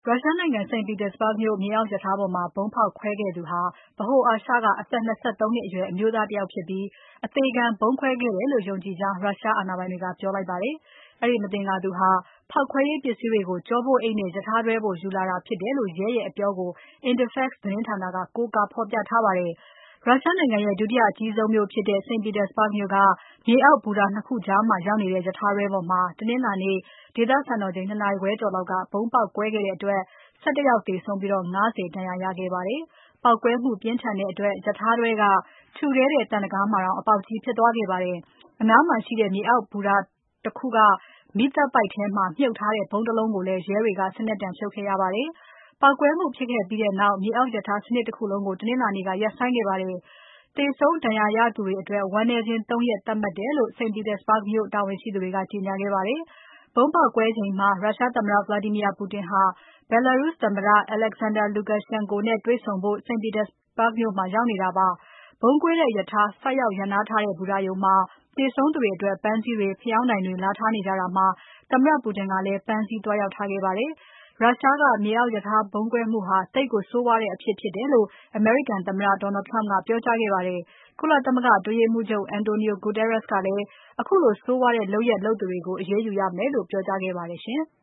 ရုရှားနိုင်ငံ St. Petersburg မြို့ မြေအောက်ရထားပေါ်မှာ ဗုံးဖောက်ခွဲခဲ့သူဟာ ဗဟိုအာရှက အသက် ၂၃ နှစ်အရွယ် အမျိုးသားတယောက်ဖြစ်ပြီး အသေခံဗုံးခွဲခဲ့တယ်လို့ ယုံကြည်ကြောင်း ရုရှားအာဏာပိုင်တွေက ပြောလိုက်ပါတယ်။ အဲဒီမသင်္ကာသူဟာ ဖောက်ခွဲရေးပစ္စည်းတွေကို ကျောပိုးအိတ်နဲ့ ရထားတွဲပေါ်ယူလာတာဖြစ်တယ်လို့ ရဲရဲ့အပြောကို Interfax သတင်းဌာနက ကိုးကားဖော်ပြထားပါတယ်။ ရုရှားနိုင်ငံရဲ့ ဒုတိယအကြီးဆုံးမြို့ဖြစ်တဲ့ St. Petersburg မြို့က မြေအောက်ဘူတာ ၂ ခုကြားမှာရောက်နေတဲ့ ရထားတွဲပေါ်မှာ တနင်္လာနေ့ ဒေသစံတော်ချိန် ၂ နာရီခွဲကျော်လောက်က ဗုံးပေါက်ကွဲခဲ့တဲ့အတွက် ၁၁ ယောက်သေဆုံးပြီး ၅၀ ဒဏ်ရာရခဲ့ပါတယ်။ ပေါက်ကွဲမှုပြင်းထန်တဲ့အတွက် ရထားတွဲက ထူထဲတဲ့သံတံခါးမှာတောင် အပေါက်ကြီးဖြစ်သွားခဲ့ပါတယ်။ အနားမှာရှိတဲ့ မြေအောက်ဘူတာတခုက မီးသတ်ပိုက်ထဲမှာ မြှုပ်ထားတဲ့ ဗုံးတလုံးကိုလည်း ရဲတွေက စနက်တံဖြုတ်ခဲ့ရပါတယ်။ ပေါက်ကွဲမှုဖြစ်ခဲ့ပြီးနောက် မြေအောက်ရထားစနစ်တခုလုံးကို တနင်္လာနေ့က ရပ်ဆိုင်းခဲ့ပါတယ်။ သေဆုံးဒဏ်ရာရသူတွေအတွက် ဝမ်းနည်းခြင်း ၃ ရက်သတ်မှတ်တယ်လို့ St. Petersburg မြို့တာဝန်ရှိသူတွေက ကြေညာခဲ့ပါတယ်။ ဗုံးပေါက်ကွဲချိန်မှာ ရုရှားသမ္မတ Vladimir Putin ဟာ Belarus သမ္မတ Alexander Lukashenko နဲ့တွေ့ဆုံဖို့ St. Petersburg မြို့မှာရောက်နေတာပါ။ ဗုံးကွဲတဲ့ရထားဆိုက်ရောက်ရပ်နားထားတဲ့ ဘူတာရုံမှာ သေဆုံးသူတွေအတွက် ပန်းစည်းတွေ ဖယောင်းတိုင်တွေ လာထားနေကြတာမှာ သမ္မတ Putin ကလည်း ပန်းစည်းသွားရောက်ထားခဲ့ပါတယ်။ ရုရှားက မြေအောက်ရထားဗုံးကွဲမှုဟာ သိပ်ကိုဆိုးဝါးတဲ့အဖြစ်ဖြစ်တယ်လို့ အမေရိကန်သမ္မတ Donald Trump ကပြောကြားခဲ့ပါတယ်။ ကုလသမဂ္ဂအတွင်းရေးမှူးချုပ် Antonio Guterres ကလည်း ခုလိုဆိုးဝါးတဲ့လုပ်ရပ်လုပ်သူတွေကို အရေးယူရမယ်လို့ ပြောကြားခဲ့ပါတယ်ရှင်။